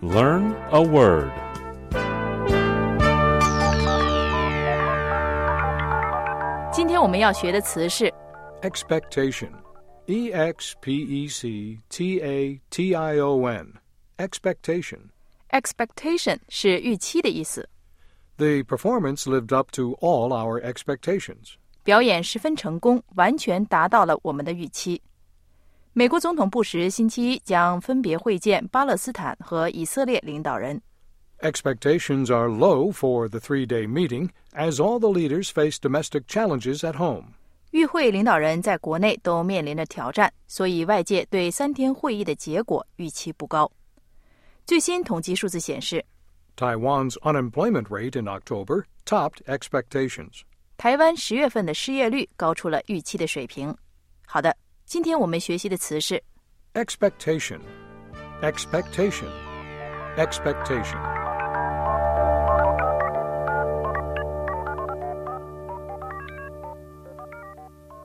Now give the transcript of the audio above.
Learn a word. 今天我们要学的词是 Expectation. E-X-P-E-C-T-A-T-I-O-N. Expectation. expectation 是预期的意思。 The performance lived up to all our expectations. 表演十分成功，完全达到了我们的预期。美国总统布什星期一将分别会见巴勒斯坦和以色列领导人。 Expectations are low for the 3-day meeting, as all the leaders face domestic challenges at home. 与会领导人在国内都面临着挑战，所以外界对3天会议的结果预期不高。最新统计数字显示， Taiwan's unemployment rate in October topped expectations. 台湾10月份的失业率高出了预期的水平。好的，今天我们学习的词是 Expectation. Expectation. Expectation.